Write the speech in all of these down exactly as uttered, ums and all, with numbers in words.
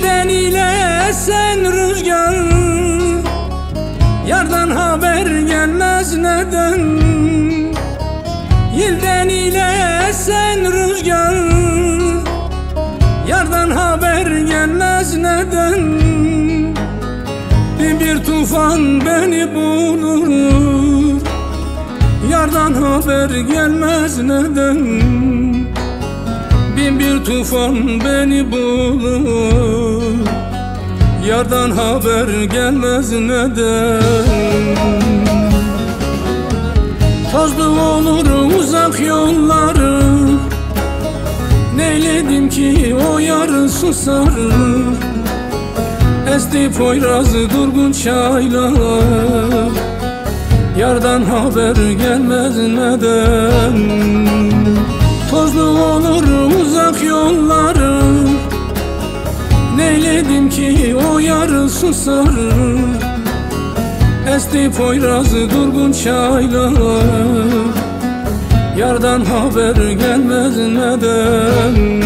Yelden ile esen rüzgar, yardan haber gelmez neden? Yelden ile esen rüzgar, yardan haber gelmez neden? Bir tufan beni bulur, yardan haber gelmez neden? Bin bir tufan beni bulur, yardan haber gelmez neden? Tozlu olur uzak yolları, neyledim ki o yar susar? Esti Poyraz durgun çaylar, yardan haber gelmez neden? Tozlu olur uzak yolları, neyledim ki o yar susar? Esti Poyraz durgun çaylar, yardan haber gelmez neden?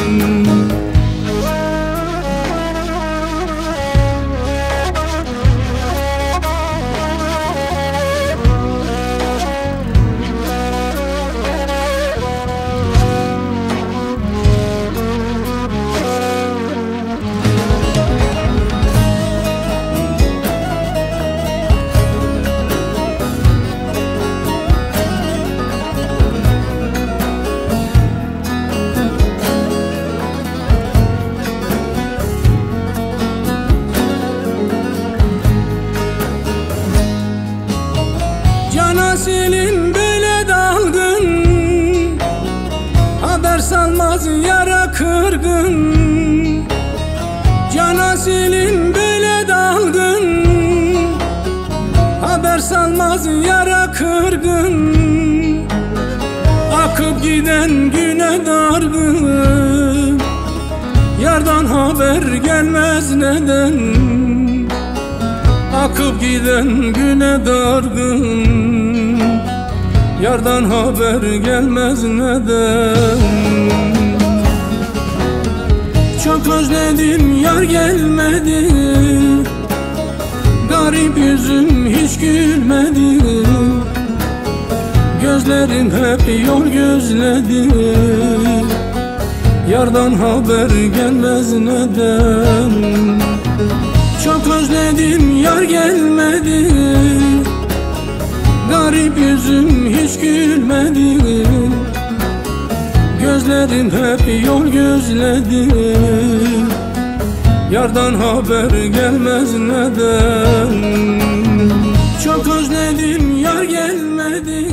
Nasilim böyle dalgın, haber salmaz yara kırgın. Can Asil'im böyle dalgın, haber salmaz yara kırgın. Akıp giden güne dargın, yardan haber gelmez neden? Akıp giden güne dargın, yardan haber gelmez neden? Çok özledim yar gelmedi, garip yüzüm hiç gülmedi. Gözlerim hep yol gözledi, yardan haber gelmez neden? Çok özledim yar gelmedi, garip yüzüm hiç gülmedi. Gözlerim hep yol gözledi, yardan haber gelmez neden? Çok özledim yar gelmedi,